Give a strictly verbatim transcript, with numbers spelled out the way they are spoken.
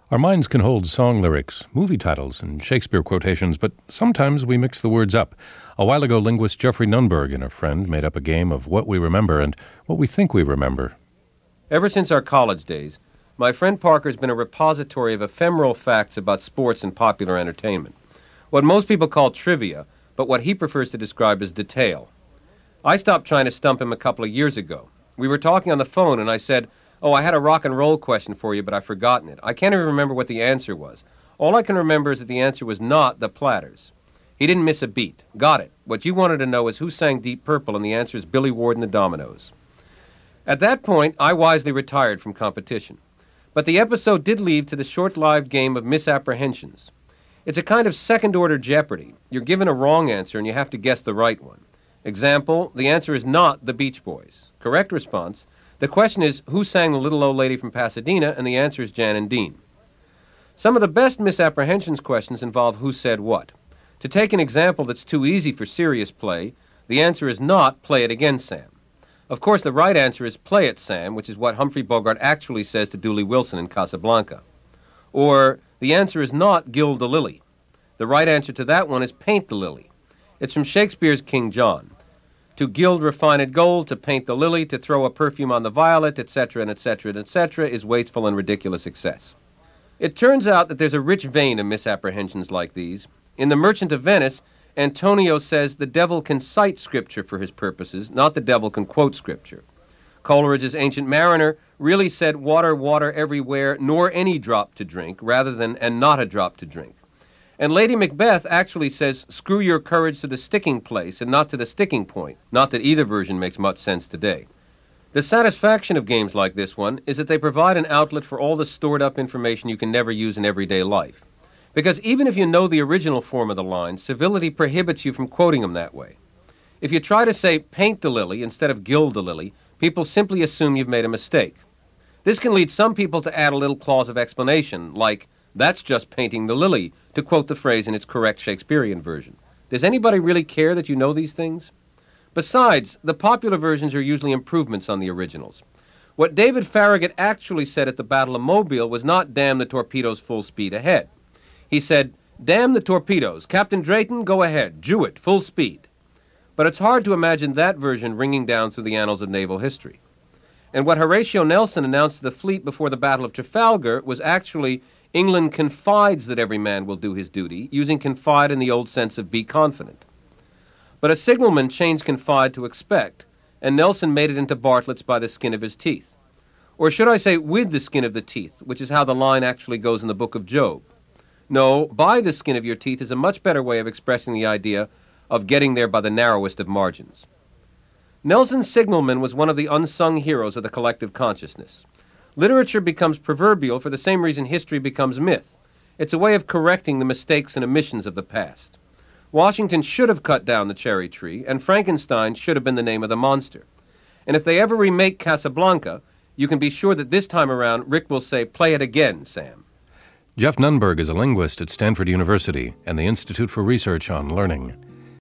Our minds can hold song lyrics, movie titles, and Shakespeare quotations, but sometimes we mix the words up. A while ago, linguist Jeffrey Nunberg and a friend made up a game of what we remember and what we think we remember. Ever since our college days, my friend Parker's been a repository of ephemeral facts about sports and popular entertainment. What most people call trivia, but what he prefers to describe as detail. I stopped trying to stump him a couple of years ago. We were talking on the phone, and I said, "Oh, I had a rock and roll question for you, but I've forgotten it. I can't even remember what the answer was. All I can remember is that the answer was not the Platters." He didn't miss a beat. Got it. What you wanted to know is who sang Deep Purple, and the answer is Billy Ward and the Dominoes. At that point, I wisely retired from competition. But the episode did lead to the short-lived game of misapprehensions. It's a kind of second-order Jeopardy. You're given a wrong answer, and you have to guess the right one. Example, the answer is not the Beach Boys. Correct response, the question is, who sang The Little Old Lady from Pasadena, and the answer is Jan and Dean. Some of the best misapprehensions questions involve who said what. To take an example that's too easy for serious play, the answer is not play it again, Sam. Of course, the right answer is play it, Sam, which is what Humphrey Bogart actually says to Dooley Wilson in Casablanca. Or, the answer is not gild the lily. The right answer to that one is paint the lily. It's from Shakespeare's King John. To gild refined gold, to paint the lily, to throw a perfume on the violet, et cetera, and et cetera, and et cetera, is wasteful and ridiculous excess. It turns out that there's a rich vein of misapprehensions like these. In The Merchant of Venice, Antonio says the devil can cite Scripture for his purposes, not the devil can quote Scripture. Coleridge's Ancient Mariner really said water, water everywhere, nor any drop to drink, rather than and not a drop to drink. And Lady Macbeth actually says, screw your courage to the sticking place and not to the sticking point. Not that either version makes much sense today. The satisfaction of games like this one is that they provide an outlet for all the stored-up information you can never use in everyday life. Because even if you know the original form of the line, civility prohibits you from quoting them that way. If you try to say paint the lily instead of gild the lily, people simply assume you've made a mistake. This can lead some people to add a little clause of explanation, like, that's just painting the lily, to quote the phrase in its correct Shakespearean version. Does anybody really care that you know these things? Besides, the popular versions are usually improvements on the originals. What David Farragut actually said at the Battle of Mobile was not damn the torpedoes full speed ahead. He said, damn the torpedoes, Captain Drayton, go ahead, Jewett, full speed. But it's hard to imagine that version ringing down through the annals of naval history. And what Horatio Nelson announced to the fleet before the Battle of Trafalgar was actually, England confides that every man will do his duty, using confide in the old sense of be confident. But a signalman changed confide to expect, and Nelson made it into Bartlett's by the skin of his teeth. Or should I say with the skin of the teeth, which is how the line actually goes in the book of Job. No, by the skin of your teeth is a much better way of expressing the idea of getting there by the narrowest of margins. Nelson's signalman was one of the unsung heroes of the collective consciousness. Literature becomes proverbial for the same reason history becomes myth. It's a way of correcting the mistakes and omissions of the past. Washington should have cut down the cherry tree, and Frankenstein should have been the name of the monster. And if they ever remake Casablanca, you can be sure that this time around Rick will say, play it again, Sam. Jeff Nunberg is a linguist at Stanford University and the Institute for Research on Learning.